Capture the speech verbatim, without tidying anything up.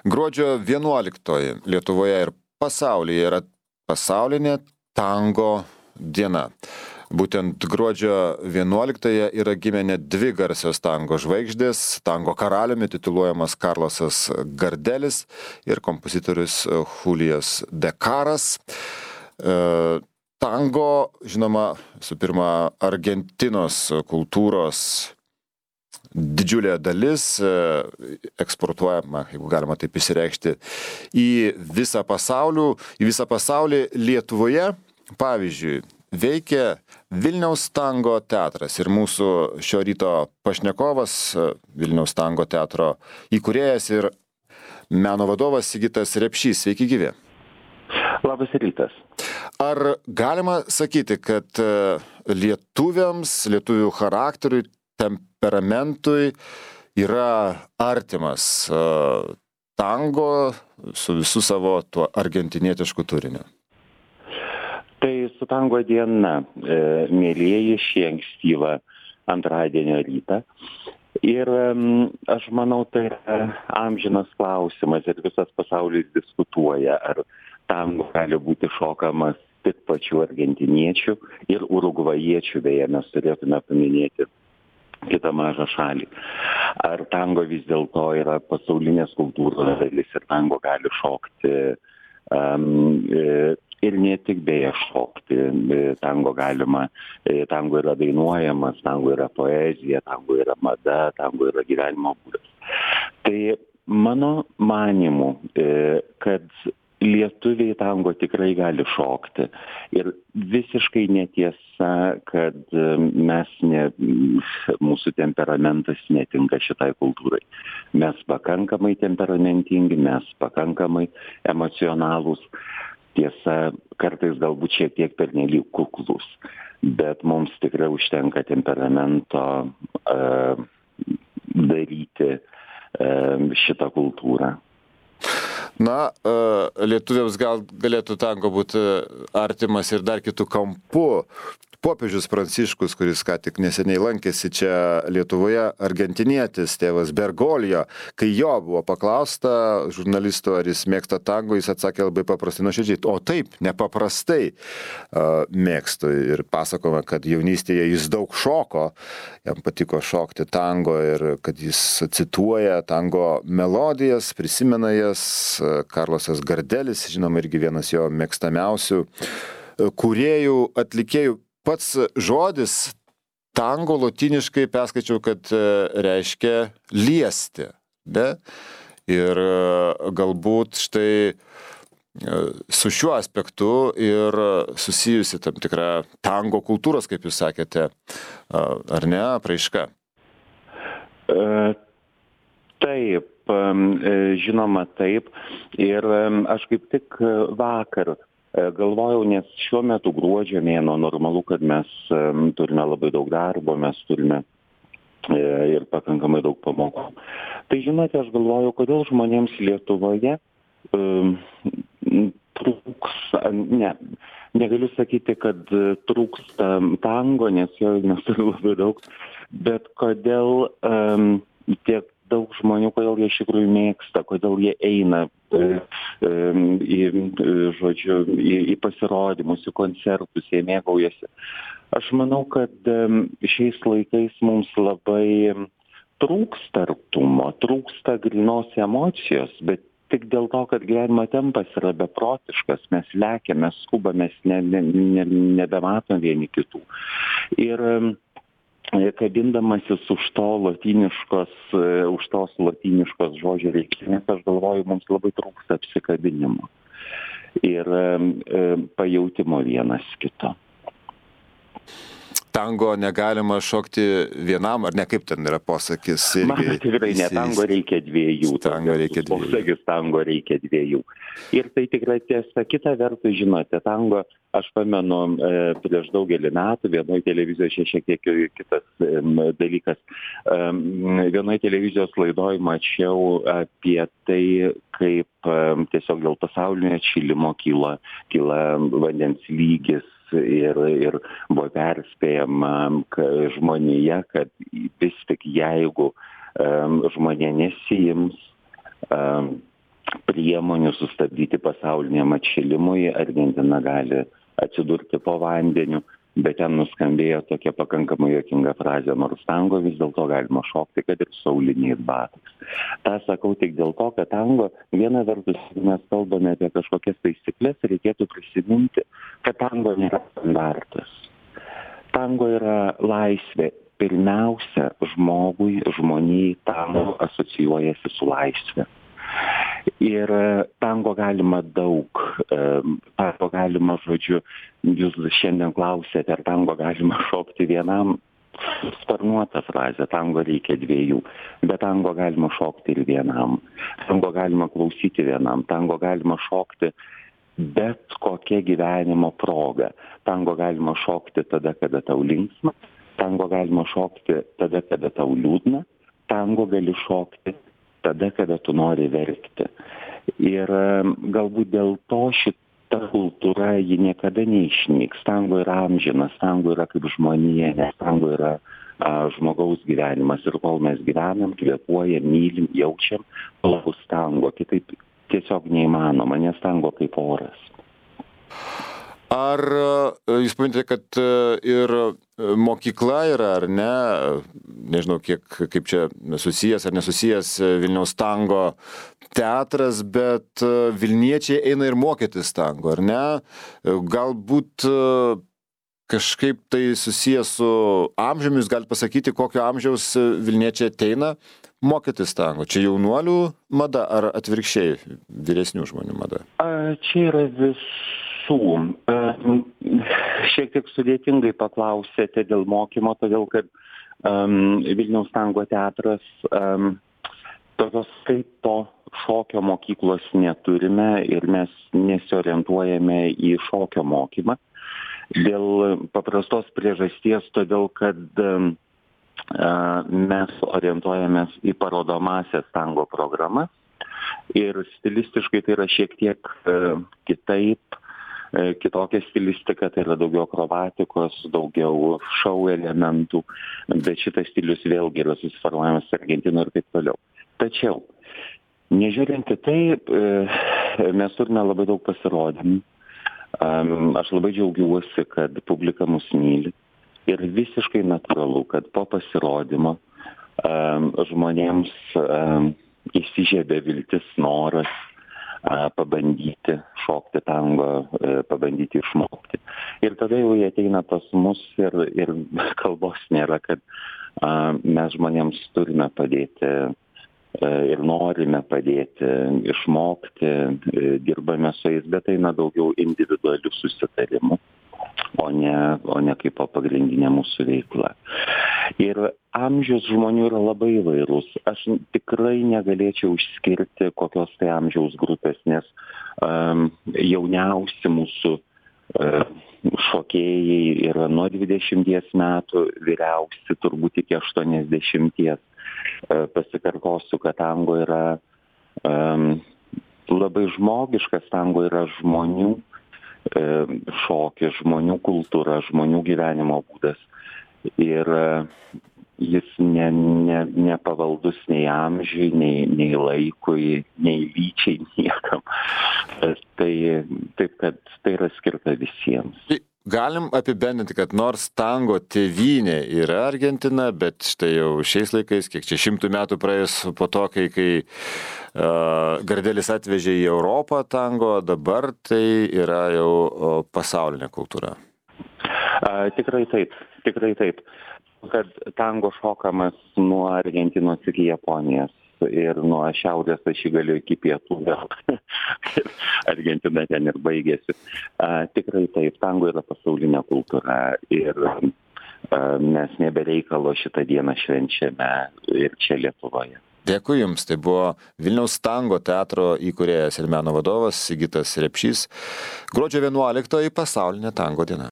Gruodžio vienuoliktoji Lietuvoje ir pasaulyje yra pasaulinė tango diena. Būtent gruodžio vienuoliktąją yra gimę net dvi garsios tango žvaigždės. Tango karaliumi tituluojamas Karlosas Gardelis ir kompozitorius Julijas De Caras. E, tango, žinoma, su pirma, Argentinos kultūros didžiulė dalis, eksportuojama, jeigu galima taip išsireikšti, į visą pasaulį, į visą pasaulį. Lietuvoje, pavyzdžiui, veikia Vilniaus tango teatras ir mūsų šio ryto pašnekovas, Vilniaus tango teatro įkūrėjas ir meno vadovas Sigitas Repšys. Sveiki gyvi. Labas rytas. Ar galima sakyti, kad lietuviams, lietuvių charakteriui, temperamentui yra artimas tango su visu savo tuo argentinietišku turiniu? Tai su tango diena, e, mėlieji, šį ankstyvą antradienio rytą. Ir e, aš manau, tai yra amžinas klausimas ir visas pasaulis diskutuoja, ar tango gali būti šokamas tik pačių argentiniečių ir urugvajiečių, beje, mes turėtume paminėti kitą mažą šalį. Ar tango vis dėlto yra pasaulinės kultūros dalis ir tango gali šokti um, ir ne tik beje šokti. Tango galima, tango yra dainuojamas, tango yra poezija, tango yra mada, tango yra gyvenimo būdas. Tai mano manimu, kad lietuviai tango tikrai gali šokti. Ir visiškai netiesa, kad mes ne, mūsų temperamentas netinka šitai kultūrai. Mes pakankamai temperamentingi, mes pakankamai emocionalūs. Tiesa, kartais galbūt šiek tiek pernelyg kuklus, bet mums tikrai užtenka temperamento uh, daryti uh, šitą kultūrą. Na, lietuviams gal galėtų tango būti artimas ir dar kitų kampų. Popiežius Pranciškus, kuris ką tik neseniai lankėsi čia Lietuvoje, argentinietis, tėvas Bergoglio, kai jo buvo paklausta žurnalistų, ar jis mėgsta tango, jis atsakė labai paprastai, nuoširdžiai: o taip, nepaprastai uh, mėgstu. Ir pasakoma, kad jaunystėje jis daug šoko, jam patiko šokti tango ir kad jis cituoja tango melodijas, prisimena jas. Karlosas Gardelis, žinoma, irgi vienas jo mėgstamiausių kūrėjų, atlikėjų. Pats žodis tango lotyniškai perskaičiau, kad reiškia liesti. Ne? Ir galbūt štai su šiuo aspektu ir susijusi tam tikra tango kultūros, kaip jūs sakėte, ar ne, apraiška? Uh, taip, žinoma taip. Ir aš kaip tik vakar galvojau, nes šiuo metu gruodžio mėnuo, normalu, kad mes turime labai daug darbo, mes turime ir pakankamai daug pamokų. Tai žinote, aš galvojau, kodėl žmonėms Lietuvoje um, trūks, ne, negaliu sakyti, kad trūksta tango, nes jo mes turime labai daug, bet kodėl um, tiek daug žmonių, kodėl jie iš tikrųjų mėgsta, kodėl jie eina e, e, į, žodžiu, į, į pasirodymus, į koncertus, jie mėgaujasi. Aš manau, kad e, šiais laikais mums labai trūksta artumo, trūksta grynos emocijos, bet tik dėl to, kad gyvenimo tempas yra beprotiškas, mes lekiame, skubame, ne, ne, ne, nebematom vieni kitų. Ir kabindamasis už to lotyniškos, už tos lotyniškos žodžio reikšmės, aš galvoju, mums labai trūksta apsikabinimo ir e, pajautimo vienas kito. Tango negalima šokti vienam, ar ne, kaip ten yra posakis? Irgi, Man tikrai ne, tango reikia dviejų. Tango reikia dviejų. Posakis, tango reikia dviejų. Ir tai tikrai tiesa. Kita vertus, žinote, tango, aš pamenu, prieš daugelį metų, vienoje televizijoje šiek tiek kitas dalykas, vienoje televizijos laidoje mačiau apie tai, kaip tiesiog dėl pasaulinio atšilimo kyla, kyla vandens lygis. Ir, ir buvo perspėjama žmonėje, kad vis tik jeigu um, žmonė nesiims um, priemonių sustabdyti pasauliniam atšilimui, Argentina gali atsidurti po vandeniu, bet ten nuskambėjo tokia pakankamai juokinga frazė, nors tango vis dėlto galima šokti, kad ir sauliniais batais. Ta sakau tik dėl to, kad tango, viena vertus, mes kalbame apie kažkokias taisyklės, reikėtų prisiminti, kad tango nėra standartas. Tango yra laisvė. Pirmiausia, žmogui, žmonijai tango asocijuojasi su laisvė. Ir tango galima daug, tango galima, žodžiu, jūs šiandien klausėte, ar tango galima šokti vienam, sparnuota frazė, tango reikia dviejų, bet tango galima šokti ir vienam, tango galima klausyti vienam, tango galima šokti bet kokia gyvenimo proga, tango galima šokti tada, kada tau linksma, tango galima šokti tada, kada tau liūdna, tango gali šokti tada, kada tu nori verkti. Ir galbūt dėl to šita kultūra, ji niekada neišnyks. Tango yra amžinas, tango yra kaip žmonija, nes tango yra a, žmogaus gyvenimas. Ir kol mes gyvenam, kvėpuojam, mylim, jaučiam, tol bus tango. Kitaip tiesiog neįmanoma, nes tango kaip oras. Ar jūs paminite, kad ir mokykla yra, ar ne, nežinau, kiek, kaip čia susijęs ar nesusijęs Vilniaus tango teatras, bet vilniečiai eina ir mokytis tango, ar ne? Galbūt kažkaip tai susijęs su amžiumi, jūs galite pasakyti, kokio amžiaus vilniečiai ateina mokytis tango? Čia jaunuolių mada ar atvirkščiai vyresnių žmonių mada? A, čia yra vis Šiek tiek sudėtingai paklausėte dėl mokymo, todėl kad um, Vilniaus tango teatras um, tokios kaip to šokio mokyklos neturime ir mes nesiorientuojame į šokio mokymą. Dėl paprastos priežasties, todėl kad um, uh, mes orientuojamės į parodomąsias tango programas ir stilistiškai tai yra šiek tiek uh, kitaip. Kitokia stilistika, tai yra daugiau akrobatikos, daugiau šou elementų, bet šitas stilius vėlgi yra susiformavimas Argentinoje ir taip toliau. Tačiau, nežiūrint į tai, mes turime labai daug pasirodymų. Aš labai džiaugiuosi, kad publika mus myli ir visiškai natūralu, kad po pasirodymo žmonėms įsižiebė viltis, noras pabandyti šokti tango, pabandyti išmokti. Ir tada jau jie ateina pas mus ir, ir kalbos nėra, kad a, mes žmonėms turime padėti a, ir norime padėti išmokti, dirbame su jais, bet eina daugiau individualių susitarimų, o ne, o ne kaip pagrindinė mūsų veikla. Ir amžius žmonių yra labai įvairūs. Aš tikrai negalėčiau išskirti kokios tai amžiaus grupės, nes um, jauniausi mūsų um, šokėjai yra nuo dvidešimties metų, vyriausi turbūt iki aštuoniasdešimties. Uh, pasikartosiu, kad tango yra um, labai žmogiškas, tango yra žmonių um, šokis, žmonių kultūra, žmonių gyvenimo būdas. Ir jis ne, ne, nepavaldus nei amžiui, nei, nei laikui, nei lyčiai, niekam. Tai taip, kad tai yra skirta visiems. Galim apibendrinti, kad nors tango tėvynė yra Argentina, bet štai jau šiais laikais, kiek čia šimtų metų praėjus po to, kai, kai uh, Gardelis atvežė į Europą tango, dabar tai yra jau uh, pasaulinė kultūra. A, tikrai taip, tikrai taip, kad tango šokamas nuo Argentinos iki Japonijos ir nuo šiaurės ašigalio iki pietų, Argentina ten ir baigėsi. A, tikrai taip, tango yra pasaulinė kultūra ir a, mes nebereikalo šitą dieną švenčiame ir čia Lietuvoje. Dėkui Jums, tai buvo Vilniaus tango teatro įkūrėjas ir meno vadovas Sigitas Repšys. Gruodžio vienuoliktoji pasaulinė tango diena.